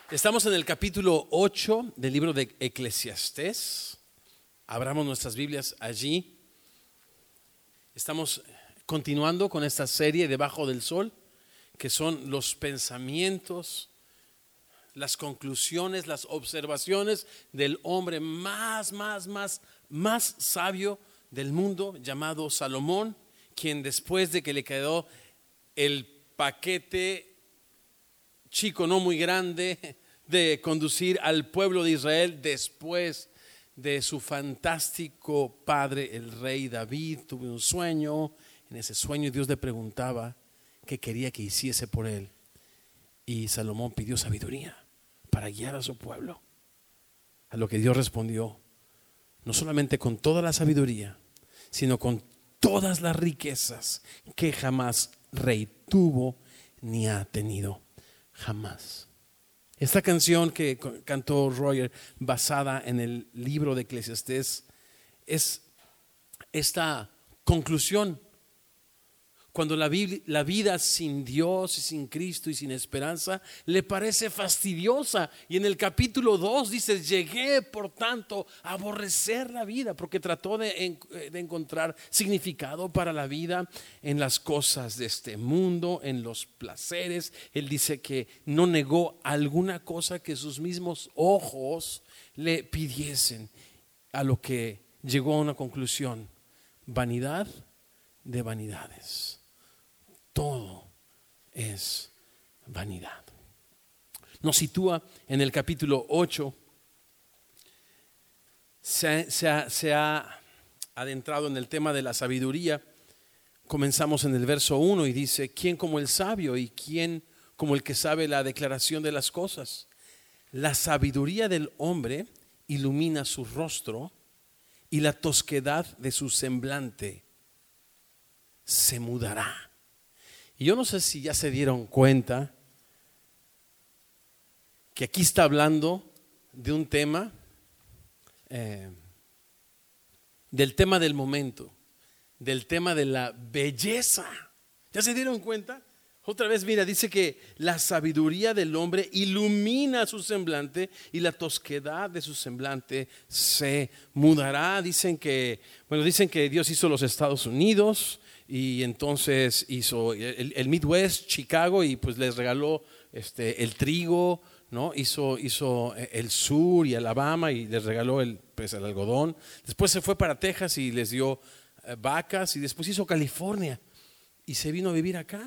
Estamos en el capítulo 8 del libro de Eclesiastés. Abramos nuestras Biblias allí. Estamos continuando con esta serie Debajo del Sol, que son los pensamientos, las conclusiones, las observaciones del hombre más sabio del mundo, llamado Salomón, quien después de que le quedó el paquete chico, no muy grande, de conducir al pueblo de Israel después de su fantástico padre, el rey David, tuvo un sueño. En ese sueño Dios le preguntaba qué quería que hiciese por él, y Salomón pidió sabiduría para guiar a su pueblo. A lo que Dios respondió, no solamente con toda la sabiduría, sino con todas las riquezas que jamás rey tuvo ni ha tenido. Jamás. Esta canción que cantó Roger, basada en el libro de Eclesiastés, es esta conclusión. Cuando la vida sin Dios y sin Cristo y sin esperanza le parece fastidiosa. Y en el capítulo 2 dice: llegué por tanto a aborrecer la vida, porque trató de encontrar significado para la vida en las cosas de este mundo, en los placeres. Él dice que no negó alguna cosa que sus mismos ojos le pidiesen, a lo que llegó a una conclusión: vanidad de vanidades. Todo es vanidad. Nos sitúa en el capítulo 8. Se ha adentrado en el tema de la sabiduría. Comenzamos en el verso 1 y dice: ¿quién como el sabio y quién como el que sabe la declaración de las cosas? La sabiduría del hombre ilumina su rostro, y la tosquedad de su semblante se mudará. Y yo no sé si ya se dieron cuenta que aquí está hablando de un tema, del tema del momento, del tema de la belleza. ¿Ya se dieron cuenta? Otra vez, mira, dice que la sabiduría del hombre ilumina su semblante, y la tosquedad de su semblante se mudará. Dicen que Dios hizo los Estados Unidos, y entonces hizo el Midwest, Chicago, y pues les regaló el trigo, ¿no? Hizo el sur y Alabama, y les regaló el algodón. Después se fue para Texas y les dio vacas, y después hizo California y se vino a vivir acá.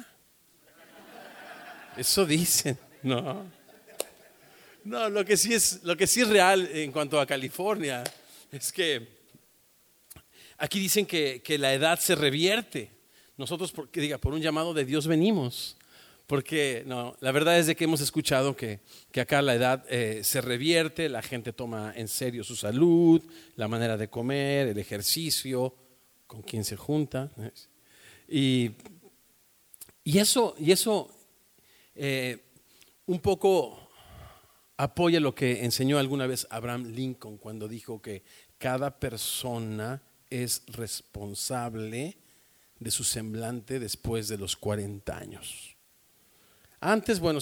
Eso dicen. No, lo que sí es real en cuanto a California es que aquí dicen que la edad se revierte. Nosotros, por un llamado de Dios venimos. Porque no, la verdad es de que hemos escuchado que acá la edad se revierte, la gente toma en serio su salud, la manera de comer, el ejercicio, con quién se junta. Y eso un poco apoya lo que enseñó alguna vez Abraham Lincoln, cuando dijo que cada persona es responsable de su semblante después de los 40 años. Antes, bueno,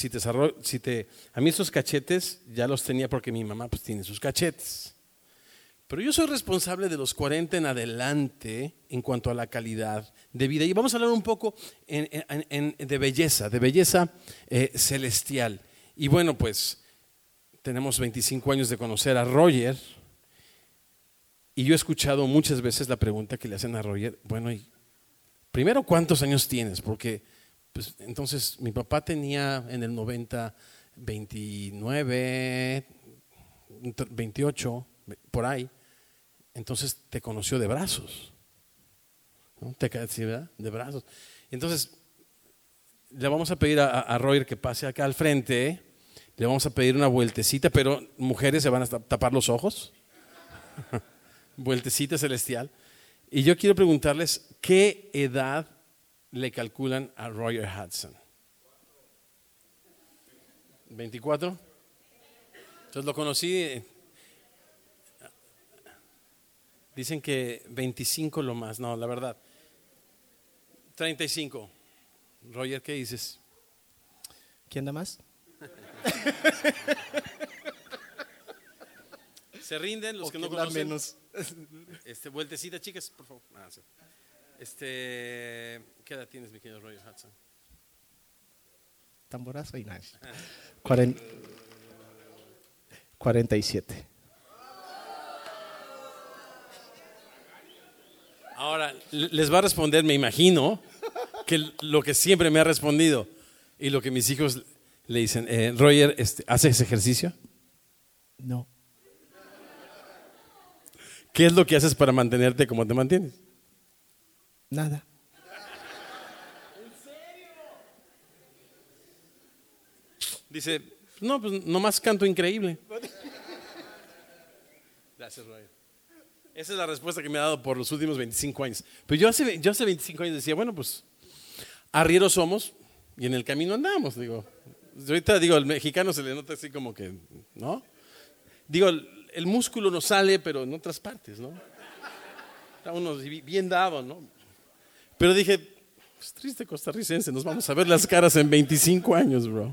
a mí esos cachetes ya los tenía porque mi mamá pues tiene sus cachetes. Pero yo soy responsable de los 40 en adelante en cuanto a la calidad de vida. Y vamos a hablar un poco de belleza celestial. Y bueno, pues tenemos 25 años de conocer a Roger. Y yo he escuchado muchas veces la pregunta que le hacen a Roger: bueno, y primero, ¿cuántos años tienes? Porque pues, entonces mi papá tenía en el 90 29, 28, por ahí. Entonces te conoció de brazos, ¿no? ¿Sí, verdad? De brazos. Entonces le vamos a pedir a Roger que pase acá al frente. Le vamos a pedir una vueltecita, pero mujeres se van a tapar los ojos. Vueltecita celestial. Y yo quiero preguntarles: ¿qué edad le calculan a Roger Hudson? ¿24? Entonces lo conocí. Dicen que 25 lo más. No, la verdad, 35. Roger, ¿qué dices? ¿Quién da más? ¿Se rinden los que no conocen? Menos. Vueltecita, chicas, por favor. Sí. ¿Qué edad tienes, mi querido Roger Hudson? Tamborazo y nice. 47. Ahora, les va a responder, me imagino, que lo que siempre me ha respondido y lo que mis hijos le dicen. Roger, ¿haces ejercicio? No. ¿Qué es lo que haces para mantenerte como te mantienes? Nada. ¿En serio? Dice, no, pues nomás canto increíble. Gracias, Roger. Esa es la respuesta que me ha dado por los últimos 25 años. Pero yo hace 25 años decía, bueno, pues arrieros somos y en el camino andamos. Digo, ahorita digo, al mexicano se le nota así como que, ¿no? Digo, el músculo no sale, pero en otras partes, ¿no? Está uno bien dado, ¿no? Pero dije, pues triste costarricense, nos vamos a ver las caras en 25 años, bro.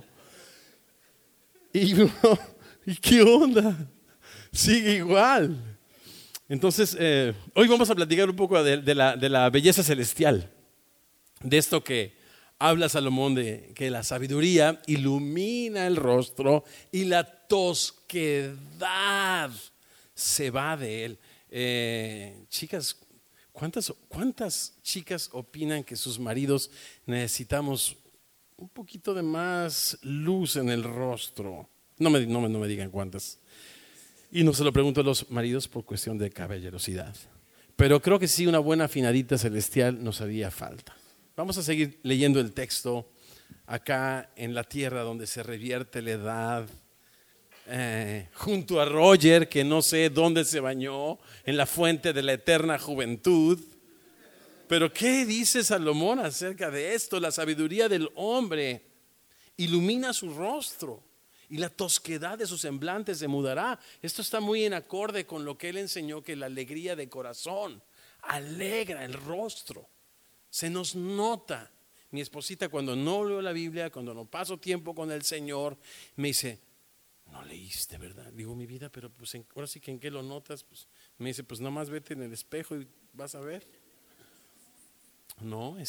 ¿Y qué onda? Sigue igual. Entonces, hoy vamos a platicar un poco de la belleza celestial. De esto que habla Salomón, de que la sabiduría ilumina el rostro y la tosquedad se va de él. Chicas, ¿cuántas chicas opinan que sus maridos necesitamos un poquito de más luz en el rostro? No me digan cuántas. Y no se lo pregunto a los maridos por cuestión de caballerosidad. Pero creo que sí, una buena afinadita celestial nos haría falta. Vamos a seguir leyendo el texto acá en la tierra donde se revierte la edad. Junto a Roger, que no sé dónde se bañó, en la fuente de la eterna juventud. Pero ¿qué dice Salomón acerca de esto? La sabiduría del hombre ilumina su rostro y la tosquedad de sus semblantes se mudará. Esto está muy en acorde con lo que él enseñó, que la alegría de corazón alegra el rostro. Se nos nota. Mi esposita, cuando no leo la Biblia, cuando no paso tiempo con el Señor, me dice, no leíste, ¿verdad? Digo, mi vida, pero pues ahora sí que en qué lo notas. Pues, me dice, pues nomás vete en el espejo y vas a ver. No,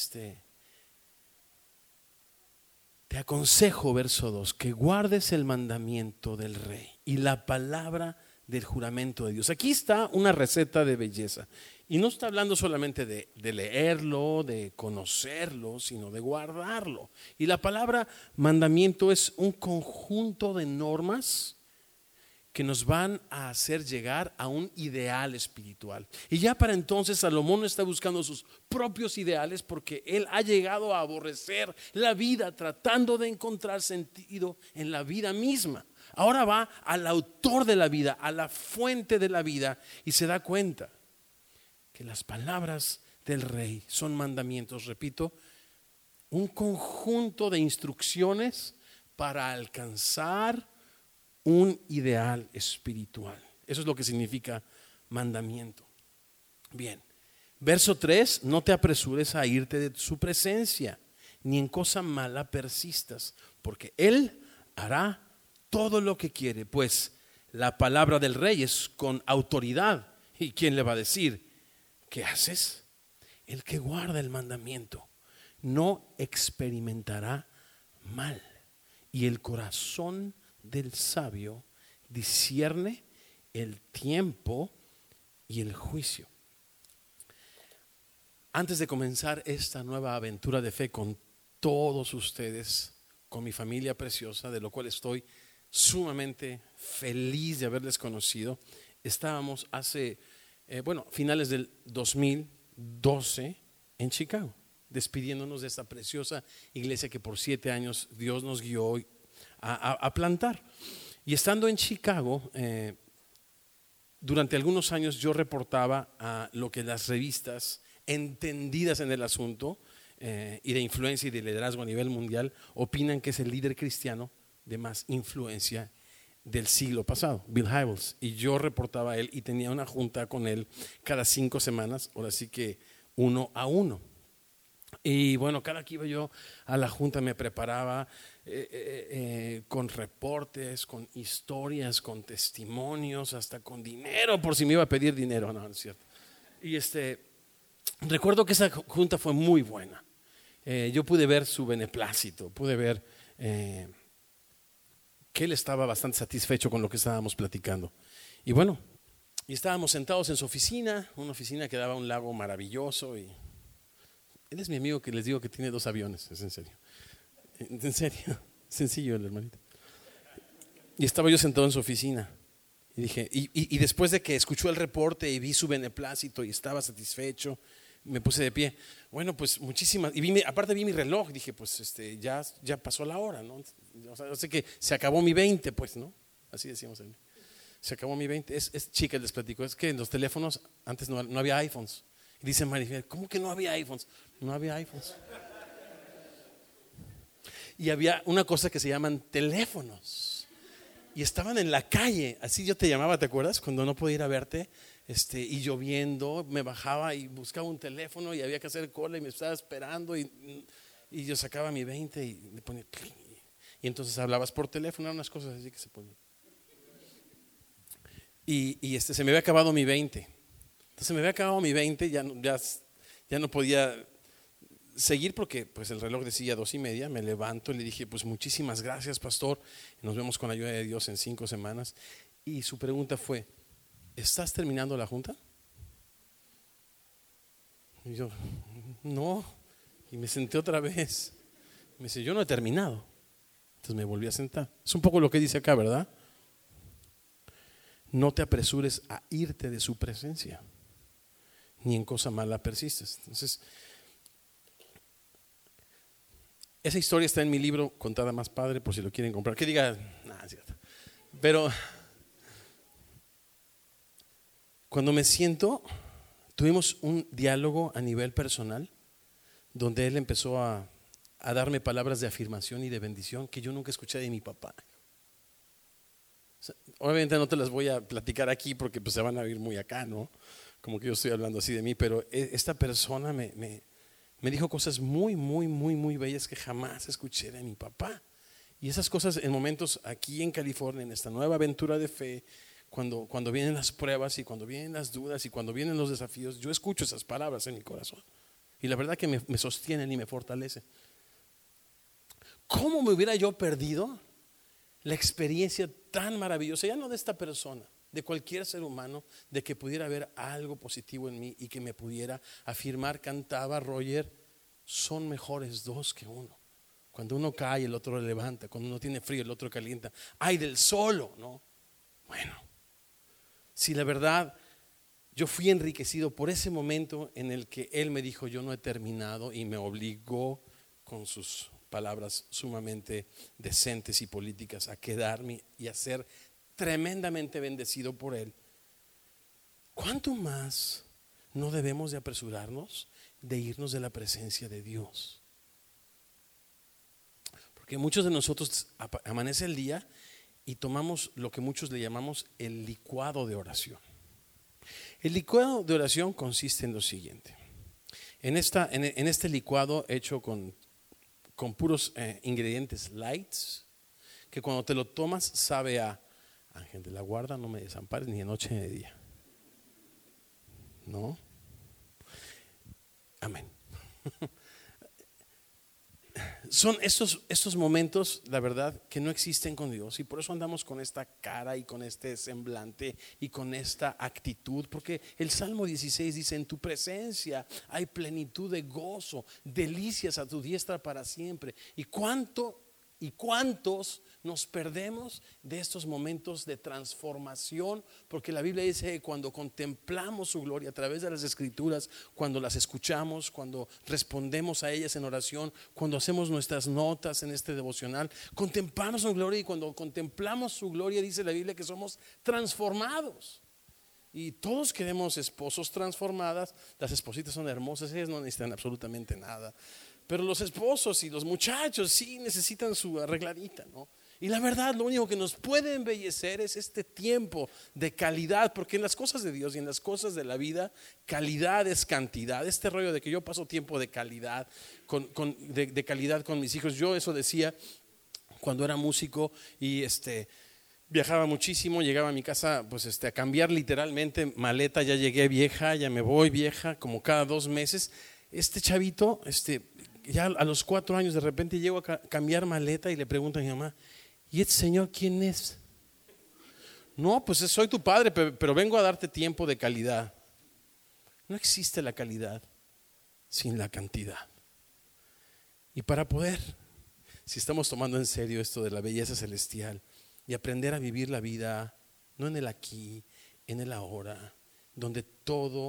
te aconsejo, verso 2, que guardes el mandamiento del rey y la palabra del juramento de Dios. Aquí está una receta de belleza. Y no está hablando solamente de leerlo, de conocerlo, sino de guardarlo. Y la palabra mandamiento es un conjunto de normas que nos van a hacer llegar a un ideal espiritual. Y ya para entonces Salomón no está buscando sus propios ideales, porque él ha llegado a aborrecer la vida tratando de encontrar sentido en la vida misma. Ahora va al autor de la vida, a la fuente de la vida, y se da cuenta que las palabras del rey son mandamientos, repito, un conjunto de instrucciones para alcanzar un ideal espiritual. Eso es lo que significa mandamiento. Bien, verso 3, no te apresures a irte de su presencia, ni en cosa mala persistas, porque él hará todo lo que quiere, pues la palabra del rey es con autoridad. ¿Y quién le va a decir? ¿Qué haces? El que guarda el mandamiento no experimentará mal, y el corazón del sabio discierne el tiempo y el juicio. Antes de comenzar esta nueva aventura de fe con todos ustedes, con mi familia preciosa, de lo cual estoy sumamente feliz de haberles conocido, estábamos hace finales del 2012 en Chicago, despidiéndonos de esta preciosa iglesia que por 7 años Dios nos guió a plantar. Y estando en Chicago, durante algunos años yo reportaba a lo que las revistas entendidas en el asunto y de influencia y de liderazgo a nivel mundial opinan que es el líder cristiano de más influencia del siglo pasado, Bill Hybels. Y yo reportaba a él y tenía una junta con él cada 5 semanas, ahora sí que 1 a 1. Y bueno, cada que iba yo a la junta me preparaba con reportes, con historias, con testimonios, hasta con dinero, por si me iba a pedir dinero. No, no es cierto. Y recuerdo que esa junta fue muy buena. Yo pude ver su beneplácito, pude ver que él estaba bastante satisfecho con lo que estábamos platicando. Y bueno, y estábamos sentados en su oficina, una oficina que daba a un lago maravilloso. Y él es mi amigo que les digo que tiene 2 aviones, es en serio. En serio, sencillo el hermanito. Y estaba yo sentado en su oficina y dije, y después de que escuchó el reporte y vi su beneplácito y estaba satisfecho, me puse de pie. Bueno, pues muchísimas, y aparte vi mi reloj, dije, pues ya pasó la hora, ¿no? O sea, yo sé que se acabó mi 20, pues, ¿no? Así decíamos ahí. Se acabó mi 20. Es chica, les platico, es que en los teléfonos antes no había iPhones. Y dice Marifel, ¿cómo que no había iPhones? No había iPhones. Y había una cosa que se llaman teléfonos. Y estaban en la calle, así yo te llamaba, ¿te acuerdas? Cuando no podía ir a verte, y lloviendo, me bajaba y buscaba un teléfono y había que hacer cola y me estaba esperando y yo sacaba mi 20 y le ponía y entonces hablabas por teléfono, eran unas cosas así que se ponían. Y se me había acabado mi 20. Entonces me había acabado mi 20, ya no podía seguir porque pues el reloj decía 2:30. Me levanto y le dije, pues muchísimas gracias, pastor, nos vemos con la ayuda de Dios en 5 semanas. Y su pregunta fue, ¿estás terminando la junta? Y yo, no. Y me senté otra vez. Me dice, yo no he terminado. Entonces me volví a sentar. Es un poco lo que dice acá, ¿verdad? No te apresures a irte de su presencia, ni en cosa mala persistes. Entonces, esa historia está en mi libro Contada Más Padre, por si lo quieren comprar. Que diga, nada, es cierto. Pero cuando me siento, tuvimos un diálogo a nivel personal, donde él empezó a darme palabras de afirmación y de bendición que yo nunca escuché de mi papá. O sea, obviamente no te las voy a platicar aquí porque pues se van a oír muy acá, ¿no? Como que yo estoy hablando así de mí, pero esta persona me dijo cosas muy, muy, muy, muy bellas que jamás escuché de mi papá. Y esas cosas en momentos aquí en California, en esta nueva aventura de fe, cuando vienen las pruebas y cuando vienen las dudas y cuando vienen los desafíos, yo escucho esas palabras en mi corazón. Y la verdad que me sostienen y me fortalecen. ¿Cómo me hubiera yo perdido la experiencia tan maravillosa, ya no de esta persona, de cualquier ser humano, de que pudiera haber algo positivo en mí y que me pudiera afirmar? Cantaba Roger, son mejores 2 que 1. Cuando uno cae, el otro le levanta. Cuando uno tiene frío, el otro calienta. Ay del solo, ¿no? Bueno, si la verdad, yo fui enriquecido por ese momento en el que él me dijo, yo no he terminado, y me obligó con sus palabras sumamente decentes y políticas a quedarme y a ser tremendamente bendecido por él. ¿Cuánto más no debemos de apresurarnos de irnos de la presencia de Dios? Porque muchos de nosotros amanece el día y tomamos lo que muchos le llamamos el licuado de oración. El licuado de oración consiste en lo siguiente. En este licuado hecho con puros ingredientes lights, que cuando te lo tomas sabe a ángel de la guarda, no me desampares ni de noche ni de día. ¿No? Amén. Son estos momentos, la verdad, que no existen con Dios, y por eso andamos con esta cara y con este semblante y con esta actitud, porque el Salmo 16 dice, en tu presencia hay plenitud de gozo, delicias a tu diestra para siempre. ¿Y cuántos nos perdemos de estos momentos de transformación? Porque la Biblia dice que cuando contemplamos su gloria a través de las Escrituras, cuando las escuchamos, cuando respondemos a ellas en oración, cuando hacemos nuestras notas en este devocional, contemplamos su gloria, y cuando contemplamos su gloria dice la Biblia que somos transformados. Y todos queremos esposos transformadas. Las espositas son hermosas, ellas no necesitan absolutamente nada. Pero los esposos y los muchachos sí necesitan su arregladita, ¿no? Y la verdad, lo único que nos puede embellecer es este tiempo de calidad, porque en las cosas de Dios y en las cosas de la vida, calidad es cantidad. Este rollo de que yo paso tiempo de calidad de calidad con mis hijos, yo eso decía cuando era músico y viajaba muchísimo, llegaba a mi casa pues a cambiar literalmente maleta, ya llegué vieja, ya me voy vieja, como cada 2 meses. Este chavito, ya a los 4 años de repente llego a cambiar maleta y le pregunto a mi mamá, ¿y este señor quién es? No, pues soy tu padre, pero vengo a darte tiempo de calidad. No existe la calidad sin la cantidad. Y para poder, si estamos tomando en serio esto de la belleza celestial y aprender a vivir la vida, no en el aquí, en el ahora, donde todo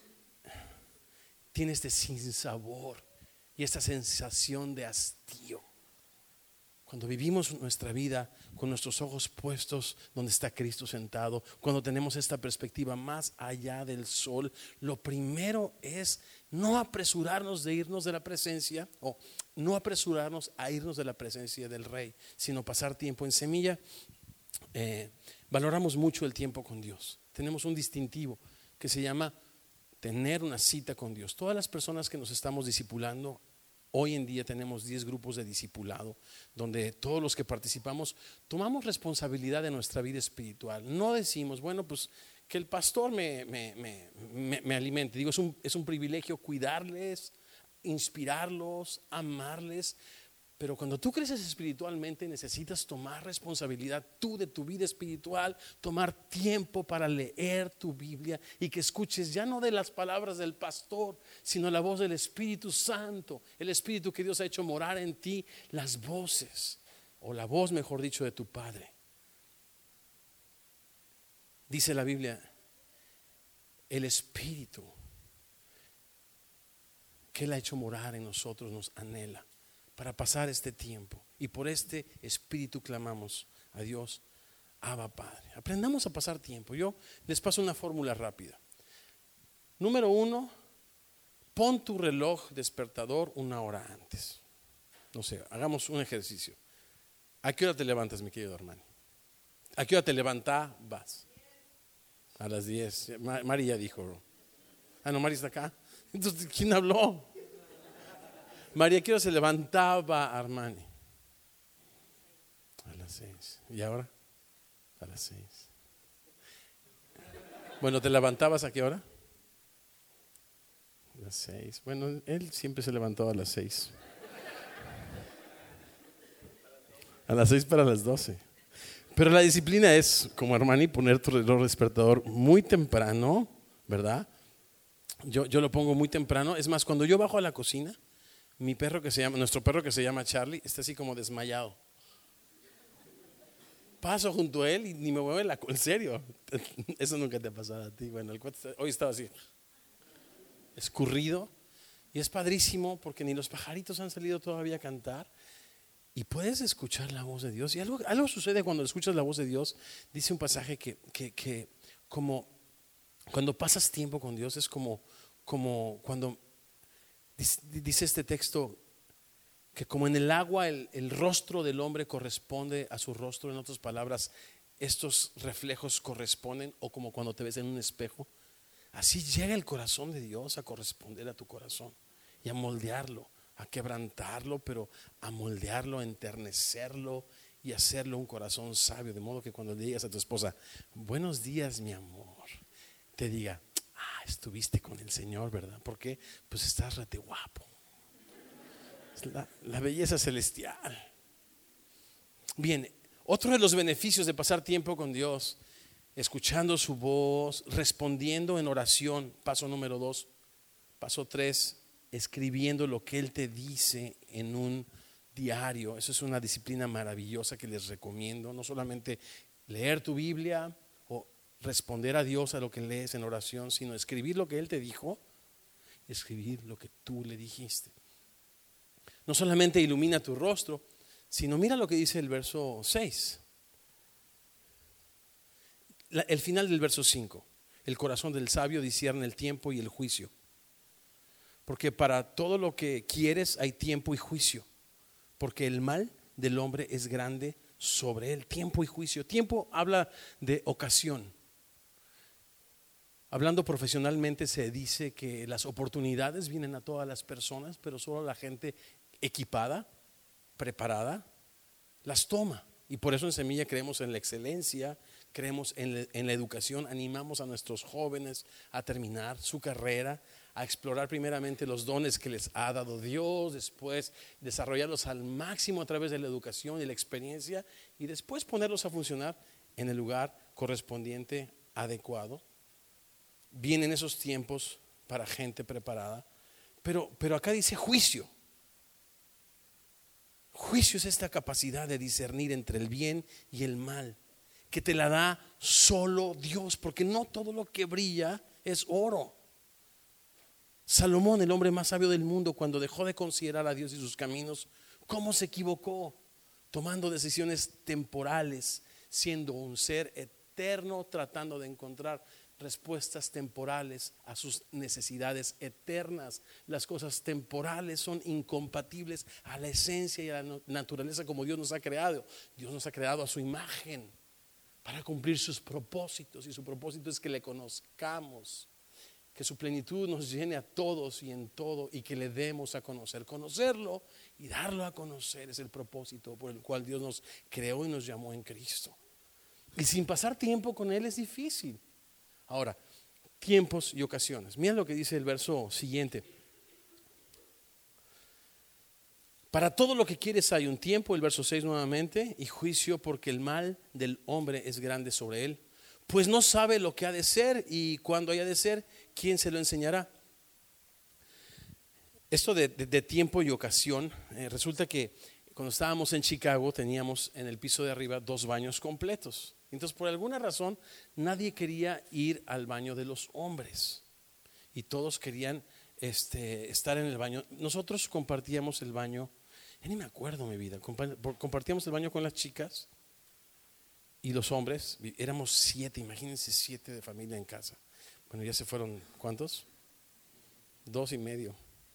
tiene este sinsabor y esta sensación de hastío. Cuando vivimos nuestra vida con nuestros ojos puestos donde está Cristo sentado, cuando tenemos esta perspectiva más allá del sol, lo primero es no apresurarnos de irnos de la presencia, o no apresurarnos a irnos de la presencia del Rey, sino pasar tiempo en Semilla. Valoramos mucho el tiempo con Dios. Tenemos un distintivo que se llama tener una cita con Dios. Todas las personas que nos estamos discipulando, hoy en día tenemos 10 grupos de discipulado, donde todos los que participamos tomamos responsabilidad de nuestra vida espiritual. No decimos, bueno, pues que el pastor me alimente. Digo, es un privilegio cuidarles, inspirarlos, amarles. Pero cuando tú creces espiritualmente necesitas tomar responsabilidad tú de tu vida espiritual, tomar tiempo para leer tu Biblia y que escuches ya no de las palabras del pastor, sino la voz del Espíritu Santo, el Espíritu que Dios ha hecho morar en ti, las voces, o la voz mejor dicho de tu Padre. Dice la Biblia, el Espíritu que Él ha hecho morar en nosotros nos anhela para pasar este tiempo, y por este Espíritu clamamos a Dios, Abba Padre. Aprendamos a pasar tiempo. Yo les paso una fórmula rápida. Número 1, pon tu reloj despertador 1 hora antes. No sé, hagamos un ejercicio. ¿A qué hora te levantas, mi querido hermano? ¿A qué hora te levantabas? A las 10. Mari ya dijo. Ah, no, Mari está acá. Entonces, ¿quién habló? María, ¿qué hora se levantaba Armani? A las 6. ¿Y ahora? A las 6. Bueno, ¿te levantabas a qué hora? A las 6. Bueno, él siempre se levantaba a las 6. A las 6 para las 12. Pero la disciplina es, como Armani, poner tu reloj despertador muy temprano, ¿verdad? Yo lo pongo muy temprano. Es más, cuando yo bajo a la cocina, nuestro perro que se llama Charlie, está así como desmayado. Paso junto a él y ni me mueve la cola. En serio, eso nunca te ha pasado a ti. Bueno, hoy estaba así, escurrido. Y es padrísimo porque ni los pajaritos han salido todavía a cantar. Y puedes escuchar la voz de Dios. Y algo sucede cuando escuchas la voz de Dios. Dice un pasaje que como cuando pasas tiempo con Dios es como cuando dice este texto que como en el agua el rostro del hombre corresponde a su rostro. En otras palabras, estos reflejos corresponden, o como cuando te ves en un espejo. Así llega el corazón de Dios a corresponder a tu corazón y a moldearlo, a quebrantarlo, pero a moldearlo, a enternecerlo y hacerlo un corazón sabio. De modo que cuando le digas a tu esposa, buenos días mi amor, te diga, estuviste con el Señor, ¿verdad? ¿Por qué? Pues estás rete guapo. Es la belleza celestial. Bien, otro de los beneficios de pasar tiempo con Dios, escuchando su voz, respondiendo en oración, paso número 2. Paso 3, escribiendo lo que Él te dice en un diario. Eso es una disciplina maravillosa que les recomiendo. No solamente leer tu Biblia o responder a Dios a lo que lees en oración, sino escribir lo que Él te dijo, escribir lo que tú le dijiste. No solamente ilumina tu rostro, sino mira lo que dice el verso 6. El final del verso 5. El corazón del sabio discierne el tiempo y el juicio. Porque para todo lo que quieres hay tiempo y juicio. Porque el mal del hombre es grande sobre él. Tiempo y juicio. Tiempo habla de ocasión. Hablando profesionalmente se dice que las oportunidades vienen a todas las personas, pero solo a la gente equipada, preparada. las toma. Y por eso en Semilla creemos en la excelencia, creemos en la educación, animamos a nuestros jóvenes a terminar su carrera, a explorar primeramente los dones que les ha dado Dios, después desarrollarlos al máximo a través de la educación y la experiencia, y después ponerlos a funcionar en el lugar correspondiente, adecuado. Vienen esos tiempos para gente preparada, pero acá dice juicio. Juicio es esta capacidad de discernir entre el bien y el mal, que te la da solo Dios, porque no todo lo que brilla es oro. Salomón, el hombre más sabio del mundo, cuando dejó de considerar a Dios y sus caminos, ¿cómo se equivocó? Tomando decisiones temporales, siendo un ser eterno, tratando de encontrar respuestas temporales a sus necesidades eternas. Las cosas temporales son incompatibles a la esencia y a la naturaleza como Dios nos ha creado. Dios nos ha creado a su imagen para cumplir sus propósitos, y su propósito es que le conozcamos, que su plenitud nos llene a todos y en todo, y que le demos a conocer. Conocerlo y darlo a conocer es el propósito por el cual Dios nos creó y nos llamó en Cristo. Y sin pasar tiempo con Él es difícil. Ahora, tiempos y ocasiones. Mira lo que dice el verso siguiente. Para todo lo que quieres hay un tiempo, el verso 6 nuevamente, y juicio, porque el mal del hombre es grande sobre él, pues no sabe lo que ha de ser, y cuando haya de ser, ¿quién se lo enseñará? Esto de tiempo y ocasión, resulta que cuando estábamos en Chicago teníamos en el piso de arriba 2 baños completos. Entonces, por alguna razón, nadie quería ir al baño de los hombres y todos querían estar en el baño. Nosotros compartíamos el baño, ya ni me acuerdo mi vida, compartíamos el baño con las chicas y los hombres. Éramos 7, imagínense 7 de familia en casa. Bueno, ya se fueron, ¿cuántos? 2 y medio.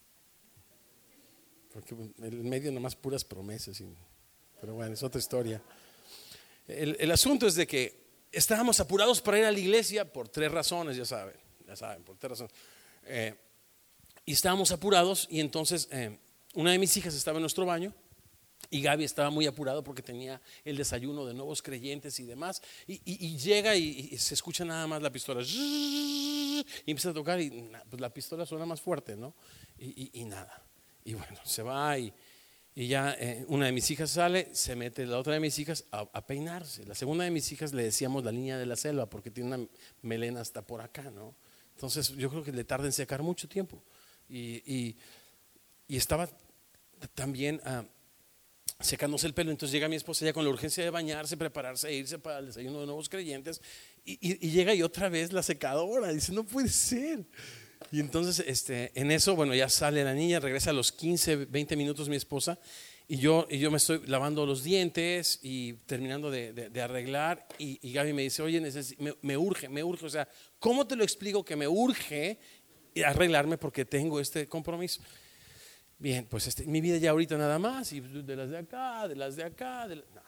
Porque en medio nomás puras promesas, pero bueno, es otra historia. El asunto es de que estábamos apurados para ir a la iglesia por 3 razones, ya saben, por 3 razones. Y estábamos apurados, y entonces una de mis hijas estaba en nuestro baño y Gaby estaba muy apurado porque tenía el desayuno de nuevos creyentes y demás, y llega y se escucha nada más la pistola y empieza a tocar, y pues la pistola suena más fuerte, ¿no? Y nada, y bueno, se va y ya una de mis hijas sale, se mete la otra de mis hijas a peinarse. La segunda de mis hijas le decíamos la niña de la selva porque tiene una melena hasta por acá, ¿no? Entonces yo creo que le tarda en secar mucho tiempo. Y estaba también secándose el pelo. Entonces llega mi esposa ya con la urgencia de bañarse, prepararse e irse para el desayuno de nuevos creyentes, y llega y otra vez la secadora. Dice, no puede ser. Y entonces en eso, bueno, ya sale la niña, regresa a los 15, 20 minutos mi esposa, y yo me estoy lavando los dientes y terminando de arreglar, y Gaby me dice, oye, me urge, o sea, ¿cómo te lo explico que me urge arreglarme porque tengo este compromiso? Bien, pues mi vida ya ahorita nada más, y de las de acá,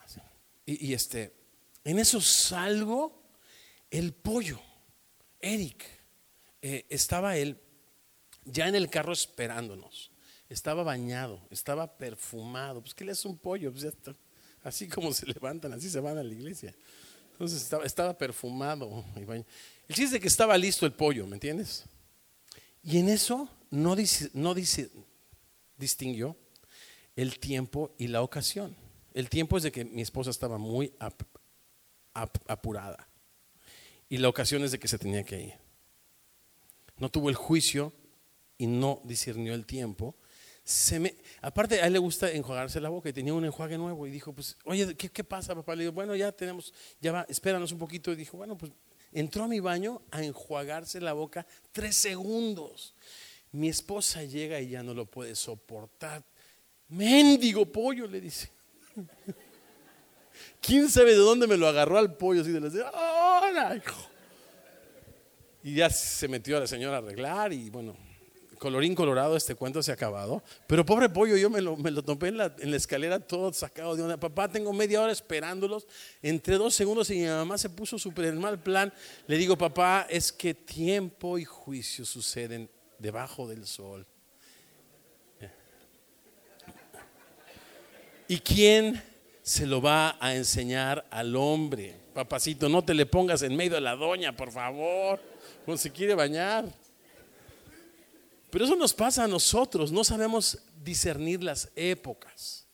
en eso salgo, el pollo, Eric, estaba él ya en el carro esperándonos, estaba bañado, estaba perfumado. Pues ¿qué le hace un pollo? Pues ya está, así como se levantan, así se van a la iglesia. Entonces estaba perfumado y bañado. El chiste es que estaba listo el pollo, ¿me entiendes? Y en eso no distinguió el tiempo y la ocasión. El tiempo es de que mi esposa estaba muy apurada, y la ocasión es de que se tenía que ir. No tuvo el juicio y no discernió el tiempo. Aparte a él le gusta enjuagarse la boca, y tenía un enjuague nuevo, y dijo, pues oye, ¿qué pasa, papá? Le digo, bueno, ya va, espéranos un poquito. Y dijo, bueno, pues entró a mi baño a enjuagarse la boca 3 segundos. Mi esposa llega y ya no lo puede soportar. Mendigo pollo, le dice. ¿Quién sabe de dónde me lo agarró al pollo? Así de las de, ¡hola! Y ya se metió a la señora a arreglar, y bueno, colorín colorado, este cuento se ha acabado. Pero pobre pollo, yo me lo topé en la escalera todo sacado de onda. Papá, tengo media hora esperándolos. Entre 2 segundos y mi mamá se puso súper en mal plan. Le digo, papá, es que tiempo y juicio suceden debajo del sol. ¿Y quién se lo va a enseñar al hombre. Papacito, no te le pongas en medio de la doña, por favor, cuando se quiere bañar. Pero eso nos pasa a nosotros, no sabemos discernir las épocas.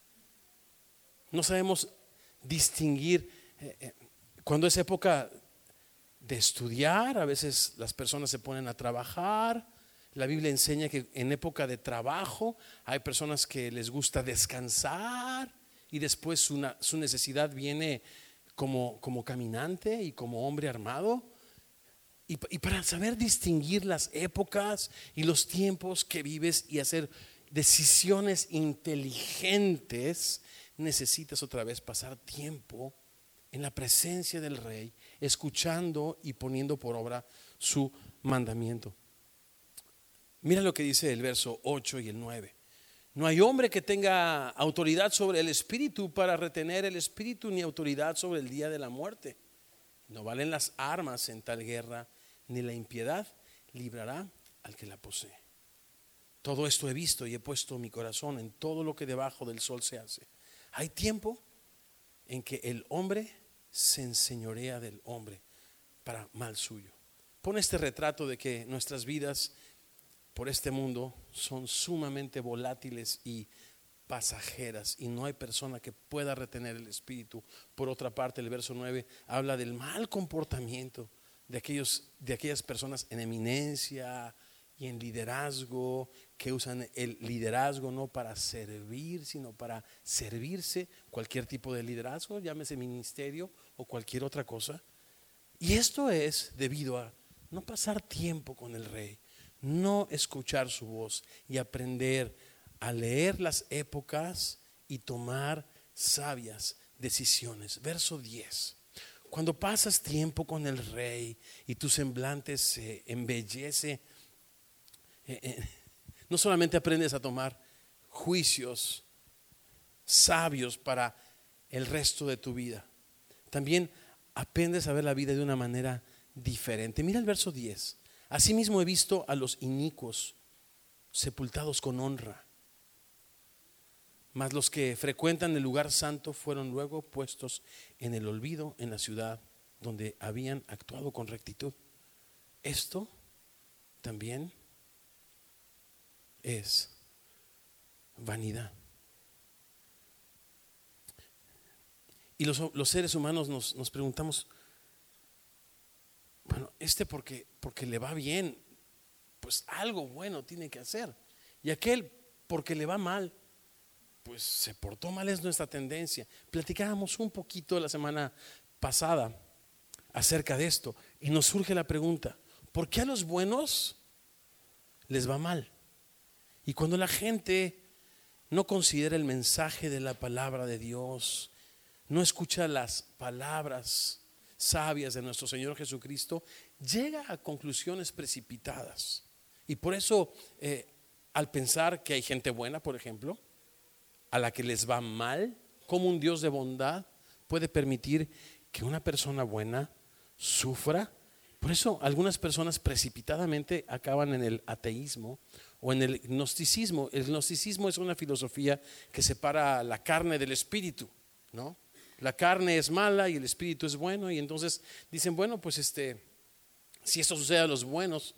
No sabemos distinguir cuando es época de estudiar. A veces las personas se ponen a trabajar. La Biblia enseña que en época de trabajo hay personas que les gusta descansar y después su necesidad viene como caminante y como hombre armado. Y para saber distinguir las épocas y los tiempos que vives y hacer decisiones inteligentes, necesitas otra vez pasar tiempo en la presencia del Rey, escuchando y poniendo por obra su mandamiento. Mira lo que dice el verso 8 y el 9. No hay hombre que tenga autoridad sobre el espíritu para retener el espíritu, ni autoridad sobre el día de la muerte. No valen las armas en tal guerra, ni la impiedad librará al que la posee. Todo esto he visto y he puesto mi corazón en todo lo que debajo del sol se hace. Hay tiempo en que el hombre se enseñorea del hombre para mal suyo. Pone este retrato de que nuestras vidas por este mundo son sumamente volátiles y pasajeras, y no hay persona que pueda retener el espíritu. Por otra parte, el verso 9 habla del mal comportamiento de aquellas personas en eminencia y en liderazgo, que usan el liderazgo no para servir, sino para servirse. Cualquier tipo de liderazgo, llámese ministerio o cualquier otra cosa. Y esto es debido a no pasar tiempo con el Rey, no escuchar su voz y aprender a leer las épocas y tomar sabias decisiones. Verso 10. Cuando pasas tiempo con el Rey y tu semblante se embellece, no solamente aprendes a tomar juicios sabios para el resto de tu vida, también aprendes a ver la vida de una manera diferente. Mira el verso 10. Asimismo he visto a los inicuos sepultados con honra, mas los que frecuentan el lugar santo fueron luego puestos en el olvido en la ciudad donde habían actuado con rectitud. Esto también es vanidad. Y los seres humanos nos preguntamos, bueno, porque le va bien, pues algo bueno tiene que hacer. Y aquel porque le va mal, pues se portó mal, es nuestra tendencia. Platicábamos un poquito la semana pasada acerca de esto y nos surge la pregunta, ¿por qué a los buenos les va mal? Y cuando la gente no considera el mensaje de la palabra de Dios, no escucha las palabras sabias de nuestro Señor Jesucristo, llega a conclusiones precipitadas. Y por eso al pensar que hay gente buena, por ejemplo, a la que les va mal, como un Dios de bondad puede permitir que una persona buena sufra. Por eso algunas personas precipitadamente acaban en el ateísmo o en el gnosticismo. El gnosticismo es una filosofía que separa la carne del espíritu, ¿no? La carne es mala y el espíritu es bueno, y entonces dicen, bueno, pues si esto sucede a los buenos,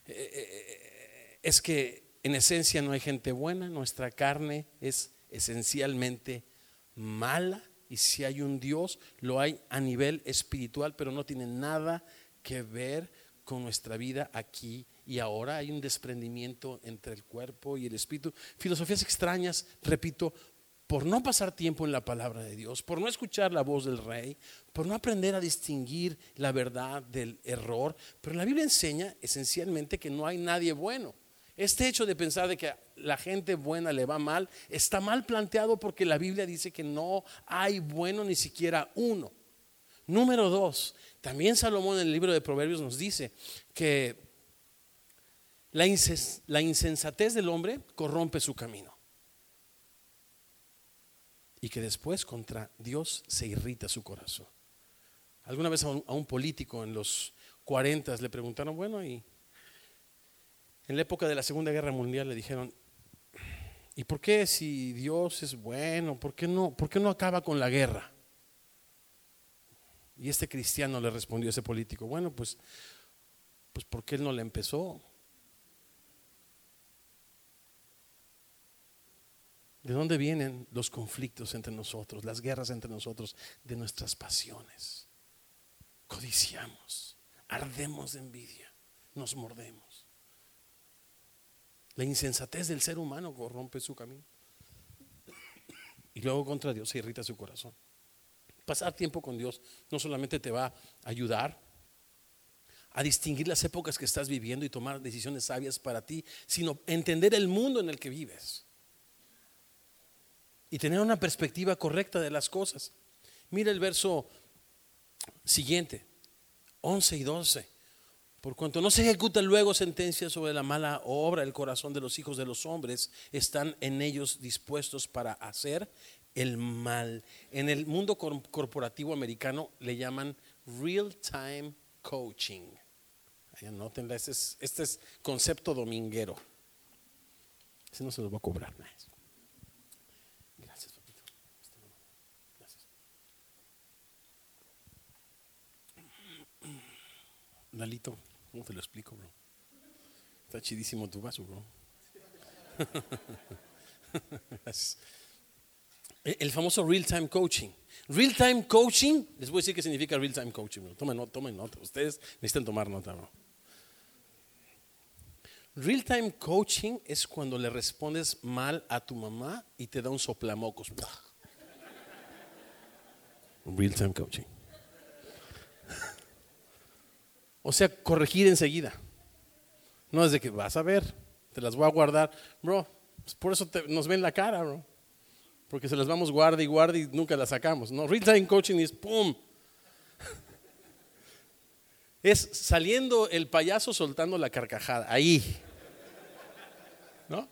es que en esencia no hay gente buena, nuestra carne es esencialmente mala, y si hay un Dios, lo hay a nivel espiritual, pero no tiene nada que ver con nuestra vida aquí y ahora. Hay un desprendimiento entre el cuerpo y el espíritu. Filosofías extrañas, repito, por no pasar tiempo en la palabra de Dios, por no escuchar la voz del Rey, por no aprender a distinguir la verdad del error. Pero la Biblia enseña esencialmente que no hay nadie bueno. Este hecho de pensar de que la gente buena le va mal está mal planteado, porque la Biblia dice que no hay bueno ni siquiera uno. Número 2, también Salomón en el libro de Proverbios nos dice que la insensatez del hombre corrompe su camino, y que después contra Dios se irrita su corazón. Alguna vez a un político en los 40 le preguntaron, bueno, y en la época de la Segunda Guerra Mundial le dijeron, ¿Y por qué si Dios es bueno, por qué no acaba con la guerra? Y este cristiano le respondió a ese político, bueno, pues porque él no la empezó. ¿De dónde vienen los conflictos entre nosotros, las guerras entre nosotros? De nuestras pasiones. Codiciamos, ardemos de envidia, nos mordemos. La insensatez del ser humano corrompe su camino. Y luego contra Dios se irrita su corazón. Pasar tiempo con Dios no solamente te va a ayudar a distinguir las épocas que estás viviendo y tomar decisiones sabias para ti, sino entender el mundo en el que vives y tener una perspectiva correcta de las cosas. Mira el verso siguiente, 11 y 12. Por cuanto no se ejecuta luego sentencia sobre la mala obra, el corazón de los hijos de los hombres están en ellos dispuestos para hacer el mal. En el mundo corporativo americano le llaman real time coaching. Ahí anótenla, este es concepto dominguero. Ese no se los va a cobrar. Gracias, papito. Gracias. Lalito, ¿cómo te lo explico, bro? Está chidísimo tu vaso, bro. El famoso real time coaching. Real time coaching, les voy a decir qué significa real time coaching, bro. Tomen nota, ustedes necesitan tomar nota, bro. Real time coaching es cuando le respondes mal a tu mamá y te da un soplamocos. Real time coaching. O sea, corregir enseguida. No es de que vas a ver, te las voy a guardar. Bro, pues por eso nos ven la cara, bro. Porque se las vamos guarda y nunca las sacamos. No, real time coaching es pum. Es saliendo el payaso soltando la carcajada. Ahí. ¿No?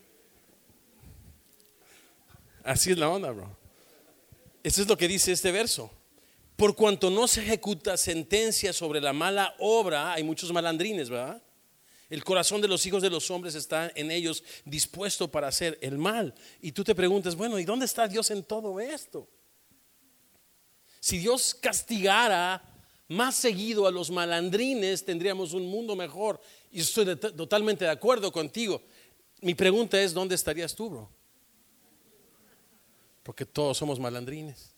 Así es la onda, bro. Eso es lo que dice este verso. Por cuanto no se ejecuta sentencia sobre la mala obra, hay muchos malandrines, ¿verdad? El corazón de los hijos de los hombres está en ellos dispuesto para hacer el mal. Y tú te preguntas, bueno, ¿y dónde está Dios en todo esto? Si Dios castigara más seguido a los malandrines, tendríamos un mundo mejor. Y estoy totalmente de acuerdo contigo. Mi pregunta es, ¿dónde estarías tú, bro? Porque todos somos malandrines.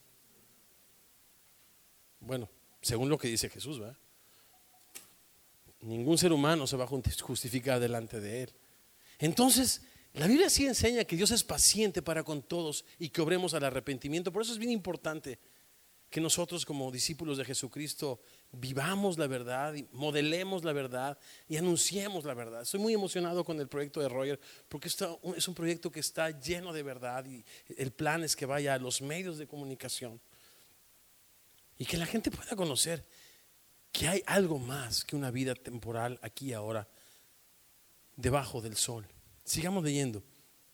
Bueno, según lo que dice Jesús, ¿verdad? Ningún ser humano se va a justificar delante de Él. Entonces, la Biblia sí enseña que Dios es paciente para con todos y que obremos al arrepentimiento. Por eso es bien importante que nosotros como discípulos de Jesucristo vivamos la verdad y modelemos la verdad y anunciemos la verdad. Estoy muy emocionado con el proyecto de Roger porque es un proyecto que está lleno de verdad y el plan es que vaya a los medios de comunicación y que la gente pueda conocer que hay algo más que una vida temporal aquí y ahora debajo del sol. Sigamos leyendo.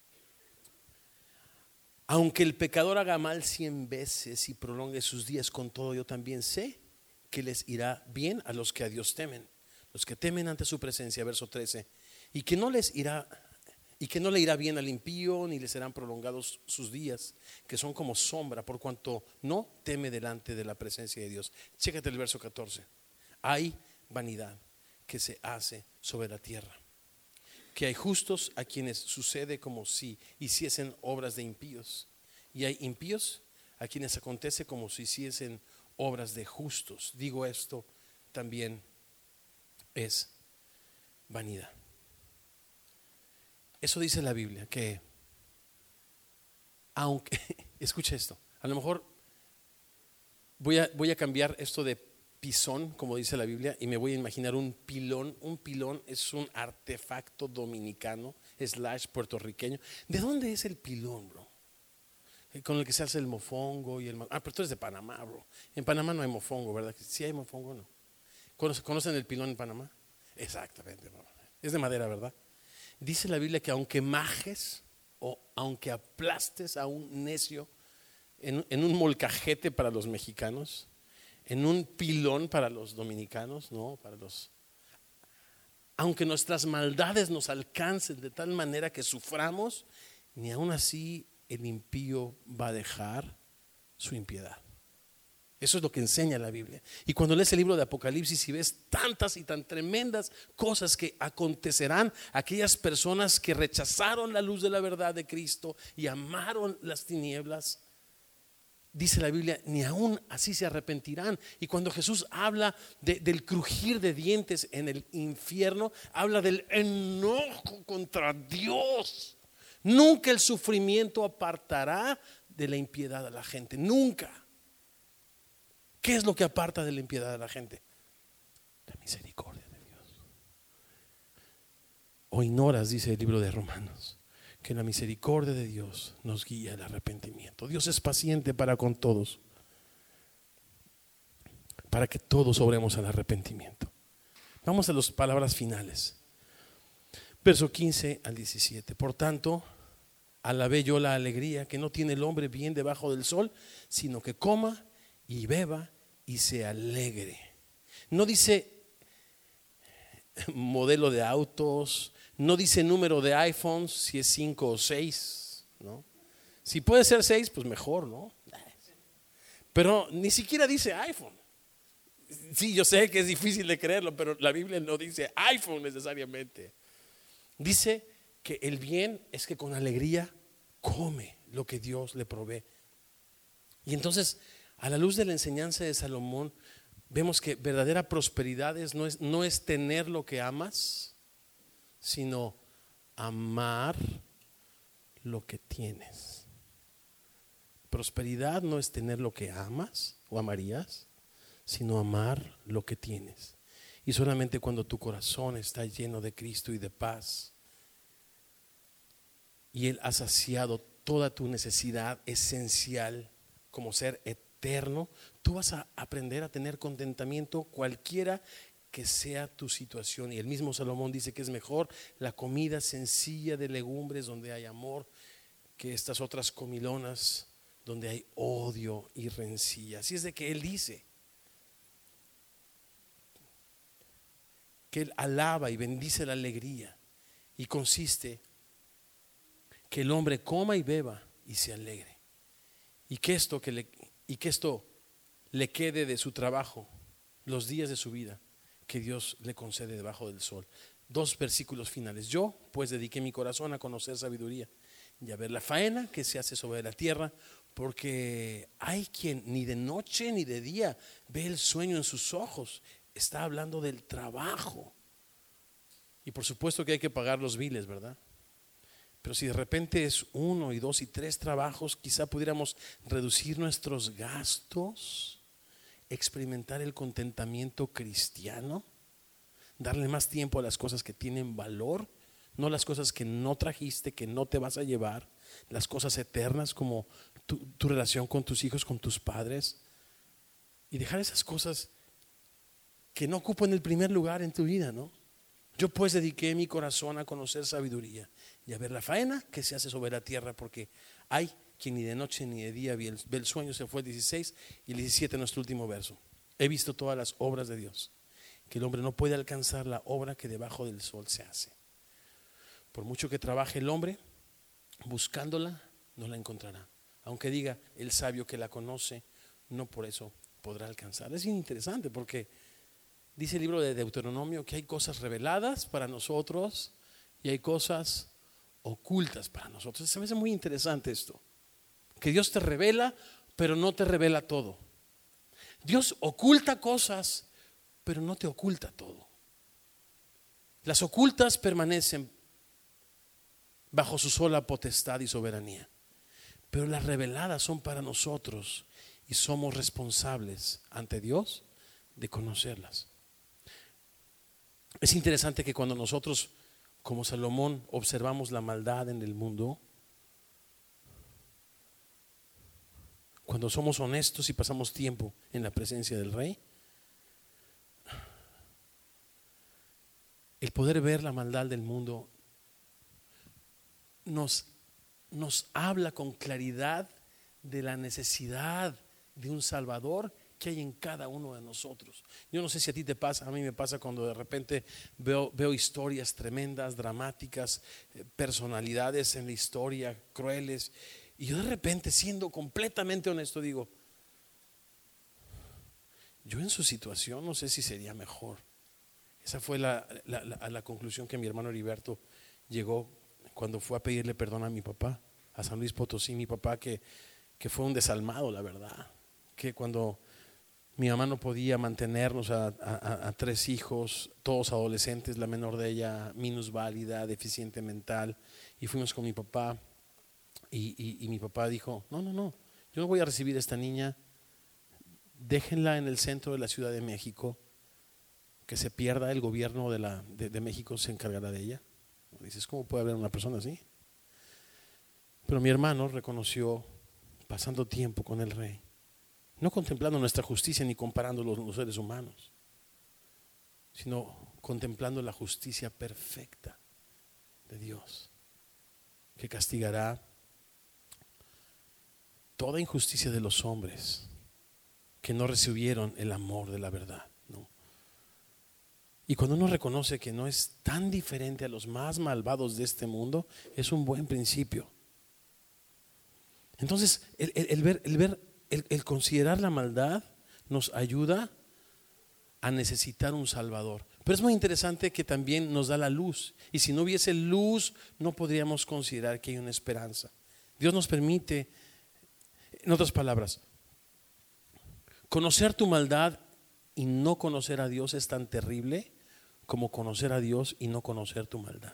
Aunque el pecador haga mal 100 veces y prolongue sus días, con todo yo también sé que les irá bien a los que a Dios temen, los que temen ante su presencia, verso 13, y que no le irá bien al impío, ni le serán prolongados sus días, que son como sombra, por cuanto no teme delante de la presencia de Dios. Chécate el verso 14. Hay vanidad que se hace sobre la tierra, que hay justos a quienes sucede como si hiciesen obras de impíos, y hay impíos a quienes acontece como si hiciesen obras de justos. Digo, esto también es vanidad. Eso dice la Biblia, que aunque, escucha esto, a lo mejor voy a cambiar esto de pisón, como dice la Biblia, y me voy a imaginar un pilón. Un pilón es un artefacto dominicano / puertorriqueño. ¿De dónde es el pilón, bro? Con el que se hace el mofongo y el... pero tú eres de Panamá, bro. En Panamá no hay mofongo, ¿verdad? Sí hay mofongo, ¿no? ¿Conocen el pilón en Panamá? Exactamente, bro. Es de madera, ¿verdad? Dice la Biblia que aunque majes o aunque aplastes a un necio en un molcajete para los mexicanos, en un pilón para los dominicanos, no, aunque nuestras maldades nos alcancen de tal manera que suframos, ni aún así el impío va a dejar su impiedad. Eso es lo que enseña la Biblia. Y cuando lees el libro de Apocalipsis y ves tantas y tan tremendas cosas que acontecerán a aquellas personas que rechazaron la luz de la verdad de Cristo y amaron las tinieblas, dice la Biblia, ni aún así se arrepentirán. Y cuando Jesús habla del crujir de dientes en el infierno, habla del enojo contra Dios. Nunca el sufrimiento apartará de la impiedad a la gente, nunca. ¿Qué es lo que aparta de la impiedad a la gente? La misericordia de Dios. O ignoras, dice el libro de Romanos, que la misericordia de Dios nos guía al arrepentimiento. Dios es paciente para con todos, para que todos obremos al arrepentimiento. Vamos a las palabras finales. Verso 15 al 17. Por tanto, alabé yo la alegría que no tiene el hombre bien debajo del sol, sino que coma y beba y se alegre. No dice modelo de autos, no dice número de iPhones, si es 5 o 6, ¿no? Si puede ser 6, pues mejor, ¿no? Pero ni siquiera dice iPhone. Sí, yo sé que es difícil de creerlo, pero la Biblia no dice iPhone necesariamente. Dice que el bien es que con alegría come lo que Dios le provee. Y entonces, a la luz de la enseñanza de Salomón, vemos que verdadera prosperidad no es tener lo que amas, sino amar lo que tienes. Prosperidad no es tener lo que amas o amarías, sino amar lo que tienes. Y solamente cuando tu corazón está lleno de Cristo y de paz, y Él ha saciado toda tu necesidad esencial como ser eterno, tú vas a aprender a tener contentamiento cualquiera que sea tu situación. Y el mismo Salomón dice que es mejor la comida sencilla de legumbres donde hay amor que estas otras comilonas donde hay odio y rencilla. Así es de que él dice que él alaba y bendice la alegría, y consiste que el hombre coma y beba y se alegre, y que esto le quede de su trabajo los días de su vida que Dios le concede debajo del sol. 2 versículos finales. Yo pues dediqué mi corazón a conocer sabiduría y a ver la faena que se hace sobre la tierra, porque hay quien ni de noche ni de día ve el sueño en sus ojos. Está hablando del trabajo, y por supuesto que hay que pagar los biles, ¿verdad? Pero si de repente es 1 y 2 y 3 trabajos, quizá pudiéramos reducir nuestros gastos, experimentar el contentamiento cristiano, darle más tiempo a las cosas que tienen valor, no las cosas que no trajiste, que no te vas a llevar, las cosas eternas como tu relación con tus hijos, con tus padres, y dejar esas cosas que no ocupan el primer lugar en tu vida, ¿no? Yo pues dediqué mi corazón a conocer sabiduría y a ver la faena que se hace sobre la tierra, porque hay quien ni de noche ni de día ve el sueño. Se fue el 16 y el 17, nuestro último verso. He visto todas las obras de Dios, que el hombre no puede alcanzar la obra que debajo del sol se hace. Por mucho que trabaje el hombre buscándola, no la encontrará. Aunque diga el sabio que la conoce, no por eso podrá alcanzar. Es interesante porque dice el libro de Deuteronomio que hay cosas reveladas para nosotros y hay cosas ocultas para nosotros. Se me hace muy interesante esto, que Dios te revela, pero no te revela todo. Dios oculta cosas, pero no te oculta todo. Las ocultas permanecen bajo su sola potestad y soberanía, pero las reveladas son para nosotros y somos responsables ante Dios de conocerlas. Es interesante que cuando nosotros, como Salomón, observamos la maldad en el mundo, cuando somos honestos y pasamos tiempo en la presencia del Rey, el poder ver la maldad del mundo nos habla con claridad de la necesidad de un Salvador que hay en cada uno de nosotros. Yo no sé si a ti te pasa, a mí me pasa cuando de repente veo historias tremendas, dramáticas, personalidades en la historia, crueles, y yo de repente, siendo completamente honesto, digo, yo en su situación no sé si sería mejor. Esa fue la conclusión que mi hermano Heriberto llegó cuando fue a pedirle perdón a mi papá, a San Luis Potosí. Mi papá que fue un desalmado, la verdad, que cuando mi mamá no podía mantenernos a 3 hijos, todos adolescentes, la menor de ella minusválida, deficiente mental, y fuimos con mi papá y mi papá dijo, no, yo no voy a recibir a esta niña, déjenla en el centro de la Ciudad de México, que se pierda, el gobierno de México se encargará de ella. Dices, ¿cómo puede haber una persona así? Pero mi hermano reconoció, pasando tiempo con el rey, no contemplando nuestra justicia ni comparando los seres humanos, sino contemplando la justicia perfecta de Dios, que castigará toda injusticia de los hombres que no recibieron el amor de la verdad, ¿no? Y cuando uno reconoce que no es tan diferente a los más malvados de este mundo, es un buen principio. Entonces, el considerar la maldad nos ayuda a necesitar un Salvador. Pero es muy interesante que también nos da la luz. Y si no hubiese luz, no podríamos considerar que hay una esperanza. Dios nos permite, en otras palabras, conocer tu maldad y no conocer a Dios es tan terrible como conocer a Dios y no conocer tu maldad.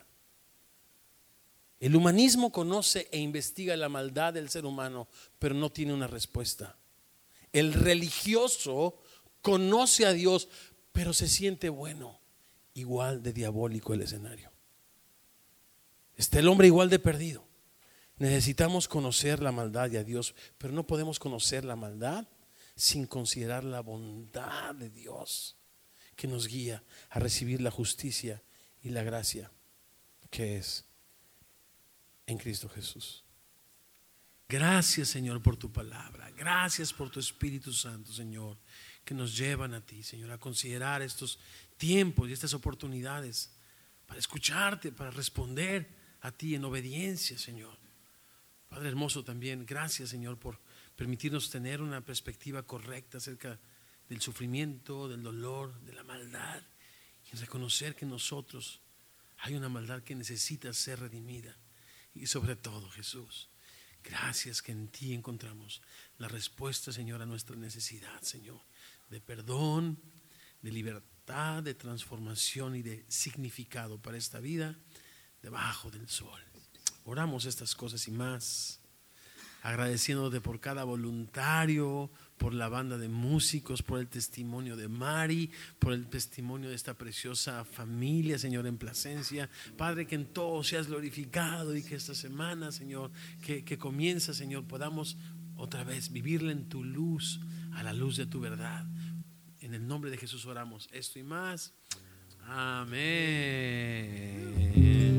El humanismo conoce e investiga la maldad del ser humano, pero no tiene una respuesta. El religioso conoce a Dios, pero se siente bueno. Igual de diabólico el escenario. Está el hombre igual de perdido. Necesitamos conocer la maldad y a Dios, pero no podemos conocer la maldad sin considerar la bondad de Dios, que nos guía a recibir la justicia y la gracia que es en Cristo Jesús. Gracias, Señor, por tu palabra. Gracias por tu Espíritu Santo, Señor, que nos llevan a ti, Señor, a considerar estos tiempos y estas oportunidades para escucharte, para responder a ti en obediencia, Señor. Padre hermoso, también gracias, Señor, por permitirnos tener una perspectiva correcta acerca del sufrimiento, del dolor, de la maldad, y reconocer que en nosotros hay una maldad que necesita ser redimida. Y sobre todo, Jesús, gracias que en ti encontramos la respuesta, Señor, a nuestra necesidad, Señor, de perdón, de libertad, de transformación y de significado para esta vida debajo del sol. Oramos estas cosas y más, agradeciéndote por cada voluntario, por la banda de músicos, por el testimonio de Mari, por el testimonio de esta preciosa familia, Señor, en Plasencia. Padre, que en todo seas glorificado y que esta semana, Señor, que comienza, Señor, podamos otra vez vivirla en tu luz, a la luz de tu verdad. En el nombre de Jesús oramos esto y más. Amén.